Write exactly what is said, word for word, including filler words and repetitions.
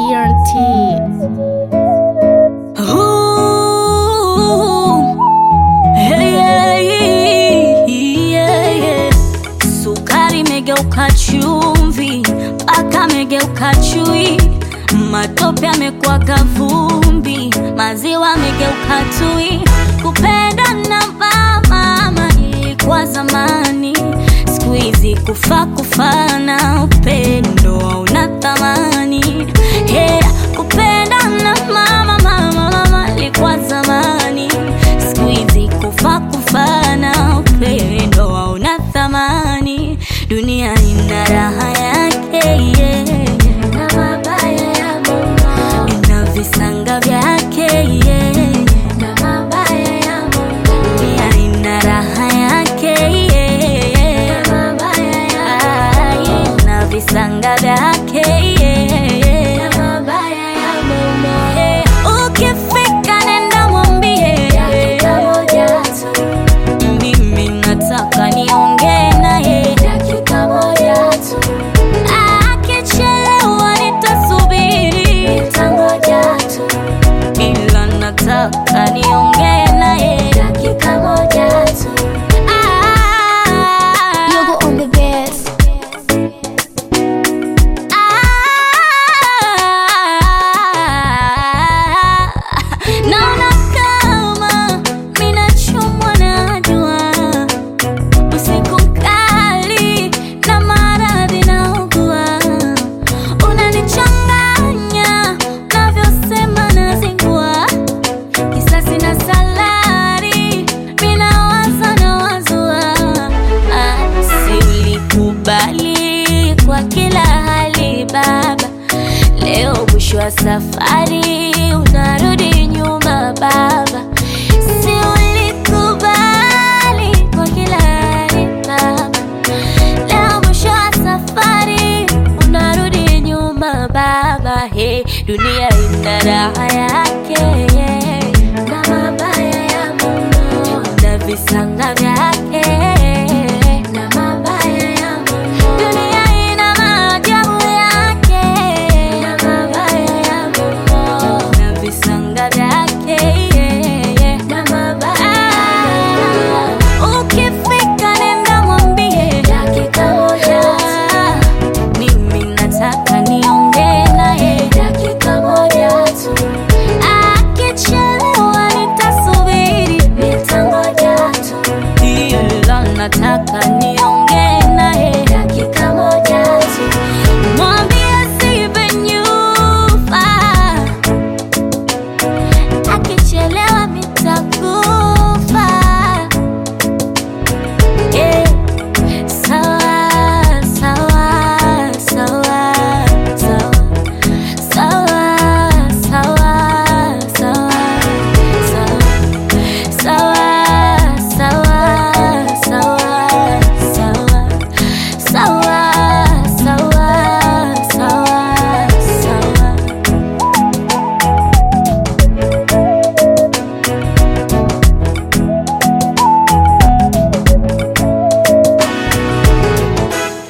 T N T. Ooh, hey, yeah, yeah, yeah. Sukari megeuka chumvi, paka megeuka chui, matope yamekuwa kavumbi, maziwa megeuka tui. Kupenda na mama ilikuwa zamani, siku hizi kufa kufana, upendo hauna thamani. Hey, kupenda na mama mama mama ilikuwa zamani, siku hizi kufa kufana, upendo hauna thamani. Dunia ina raha yake, yeah, na mabaya ya Mungu, ina visanga vyake, yeah, na mabaya ya Mungu. Dunia ina raha yake, yeah, na mabaya ya Mungu, ina visanga vyake, yeah, na mabaya ya Mungu. Ukifika nenda mwambie dakika moja tu, mimi nataka niongee naye dakika moja tu. Akichelewa nitasubiri, nitangoja tu, ila nataka niongee naye dakika moja tu. Yogo on the bed. Naona kama mina chomwa na jua, usiku mkali na maradhi naugua. Unanichanganya unavyosema nazingua, kisasi na salari mina waza na wazua. Ah, si ulikubali kwa kila hali baba, leo mwisho wa safari unarudi nyuma baba. Si ulikubali kwa kila hali baba, leo mwisho wa safari unarudi nyuma baba. Hey, dunia ina raha yake, yeah, na mabaya ya Mungu, na visanga vyake.